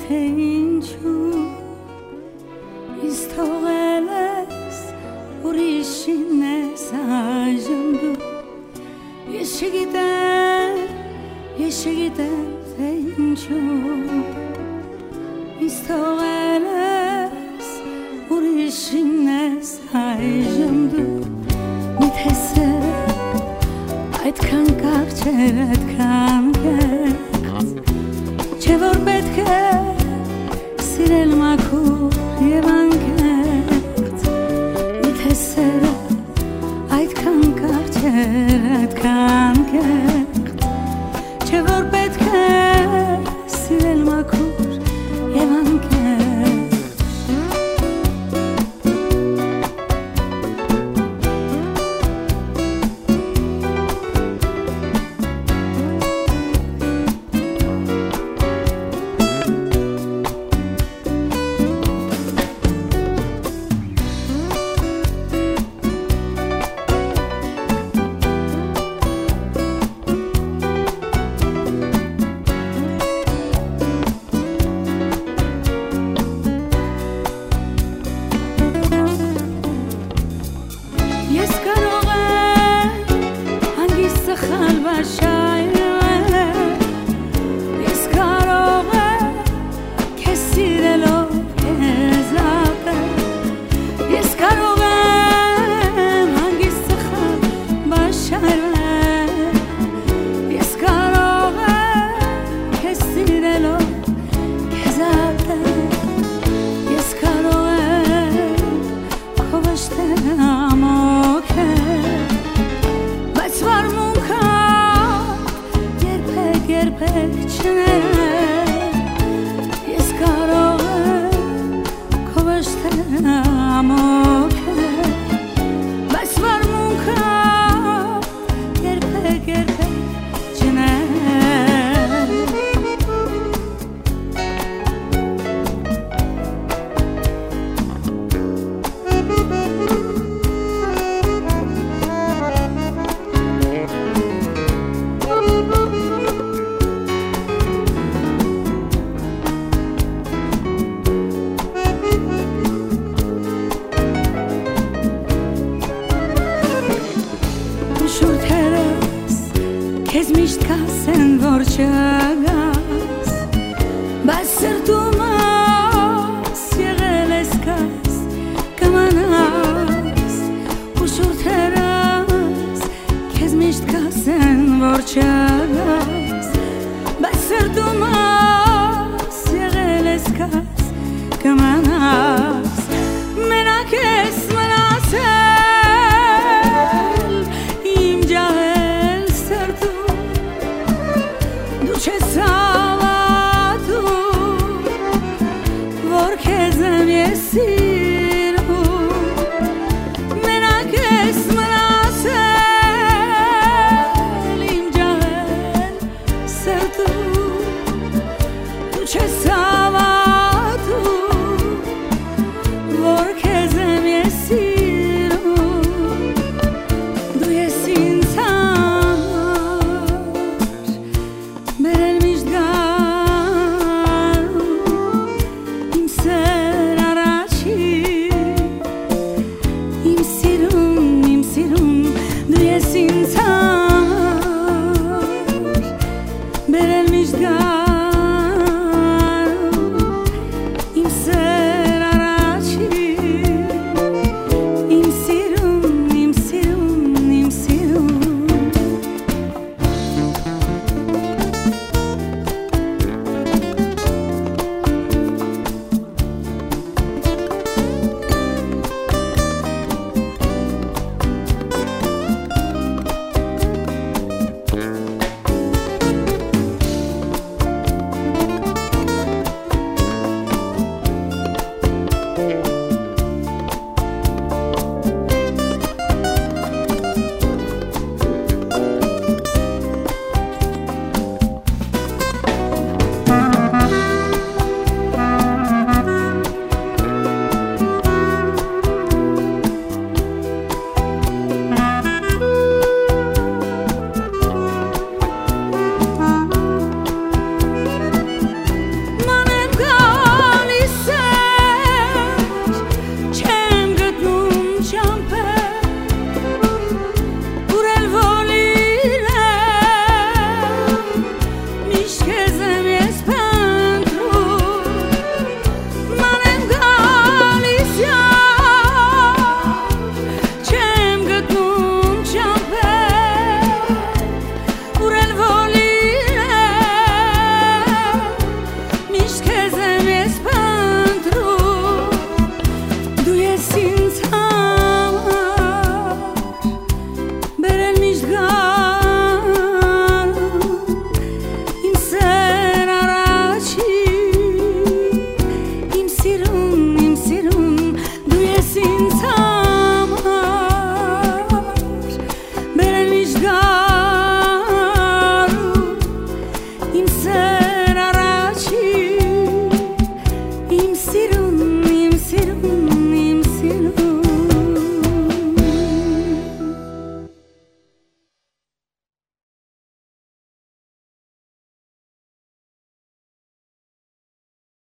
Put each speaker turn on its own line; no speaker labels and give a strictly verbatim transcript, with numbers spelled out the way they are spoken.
ինչու Իսկ թողել ես ուրիշին ես այժմ դու Ես չգիտեմ, ես չգիտեմ թե ինչու Իսկ թողել ես ուրիշին ես այժմ դու Միթե սերը այդքան կարճ էր, այդքան կեղծ Չէ որ պետք է սիրել մաքուր և անկեղծ Միթե սերը այդքան կարճ էր, այդքան կեղծ Չէ որ պետք է սիրել մաքուր և անկեղծ Քեզ միշտ կասեն, որ չգաս Բայց սրտում ես եղել ես կաս Կմանաս ու շուրթերս Քեզ միշտ կասեն, որ չգաս